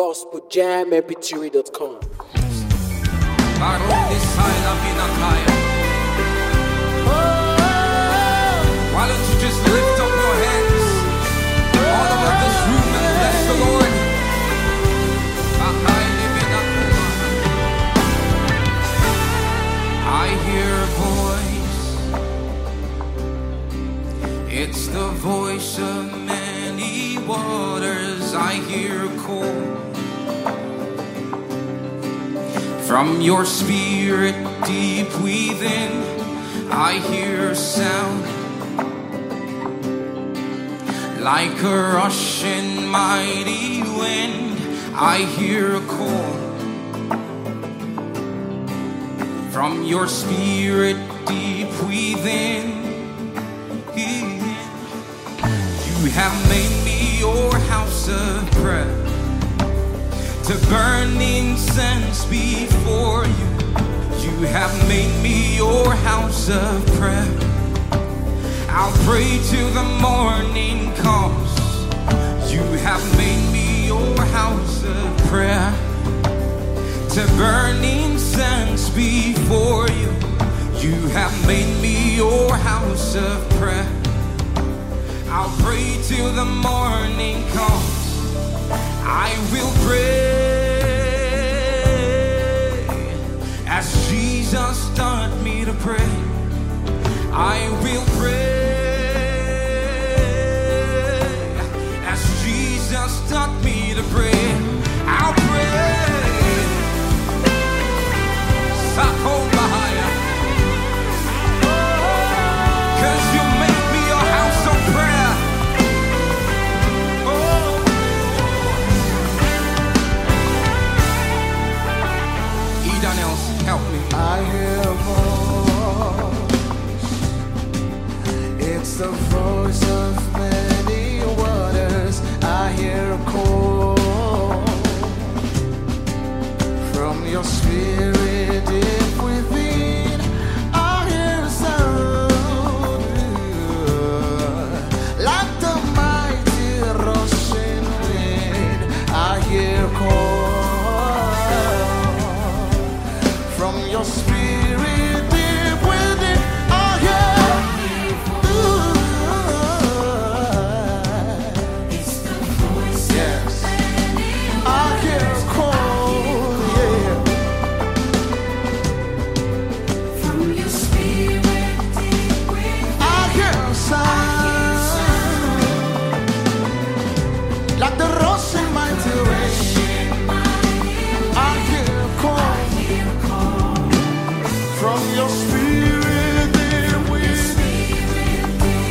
gospeljammpg.com. Why don't you just lift up your hands all over this room and bless the Lord? I hear a voice. It's the voice of many waters. I hear a call from your spirit deep within. I hear a sound like a rushing mighty wind. I hear a call from your spirit deep within. You have made me your house of prayer, to burn incense before you. You have made me your house of prayer. I'll pray till the morning comes. You have made me your house of prayer, to burn incense before you. You have made me your house of prayer. I'll pray till the morning comes. I will pray as Jesus taught me to pray. I will pray as Jesus taught me to pray. I'll pray. Sakomahaya. 'Cause you make me a house of prayer. Oh. Eden else, help me. I hear a voice. It's the voice of many waters. I hear a call from your spirit deep within. I hear a sound like the mighty rushing wind. I hear a call from your spirit deep within. I hear. It's the voice Yes. of many I hear a call, yeah. from your spirit deep within. I hear a sound like the rushing mighty rain. I hear a call from your spirit deep within.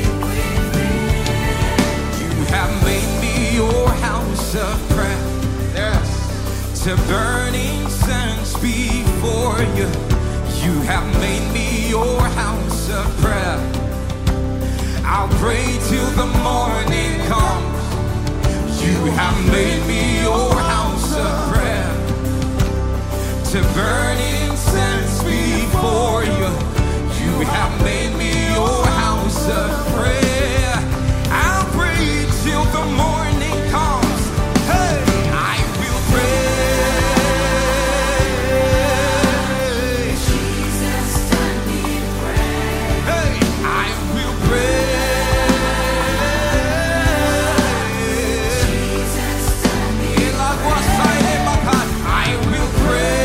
You have made me your house of prayer. Yes. To burn incense before you. You have made me your house of prayer. I'll pray till the morning comes. You have made me your house of prayer, to burn incense before you. You have made me your house of prayer. I'll pray till the morning comes. Hey, I will pray. Jesus taught me to pray. Hey, I will pray. Jesus taught me to I will pray.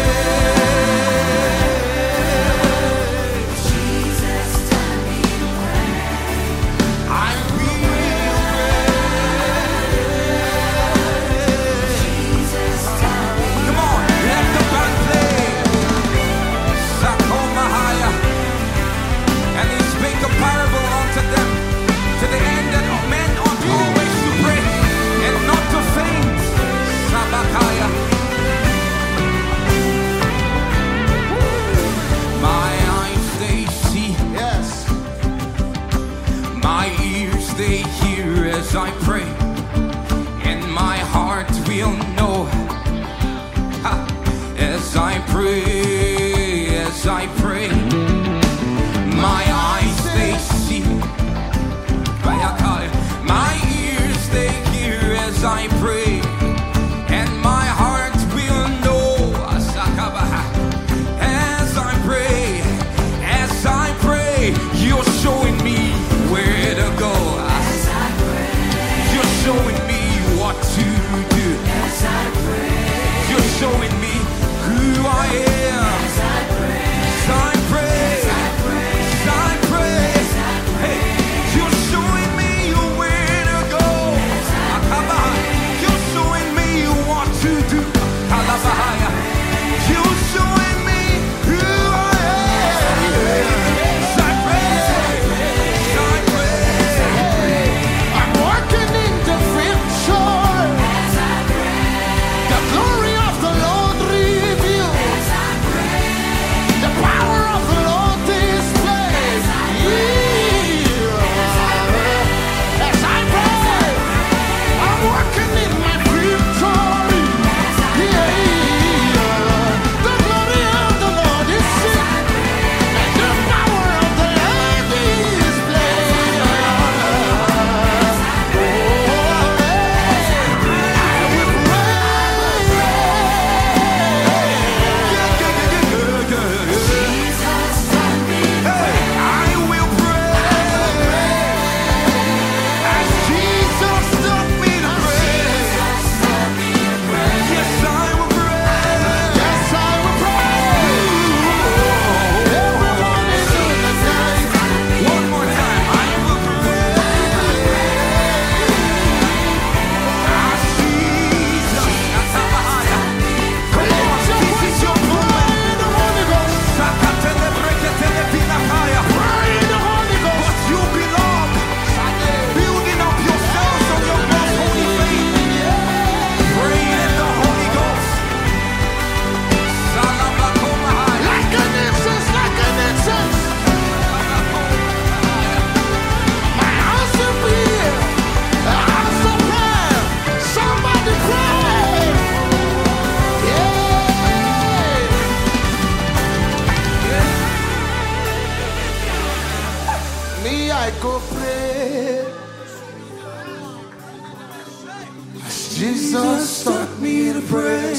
Jesus taught me to pray. I will pray. Jesus taught me. Come on, let the band play. Sakomahaya. And he spake a parable unto them, to the end that men ought always to pray and not to faint. Sabakaya. My eyes they see, Yes. my ears they hear as I pray, and my heart will know. Ha, as I pray, as I pray. My eyes they see, my ears they hear as I pray, and my heart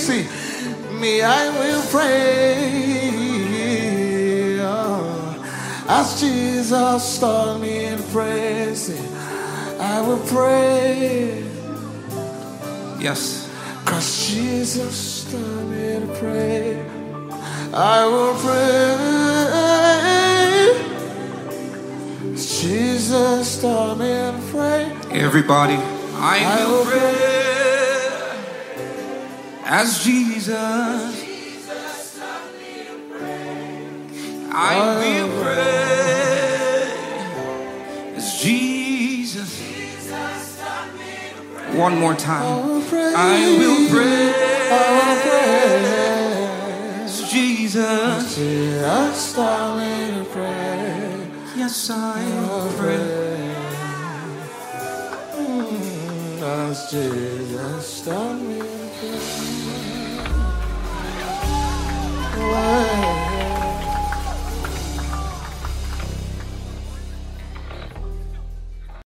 See, me, I will pray. As Jesus taught me in prayer, see, I will pray. Yes. Cause Jesus taught me to pray. I will pray. Jesus taught me to pray. Everybody, I will pray. As Jesus, I will pray. As Jesus. One more time. I will pray. As Jesus. Jesus taught me to pray. Yes, I will pray. As Jesus taught me to pray.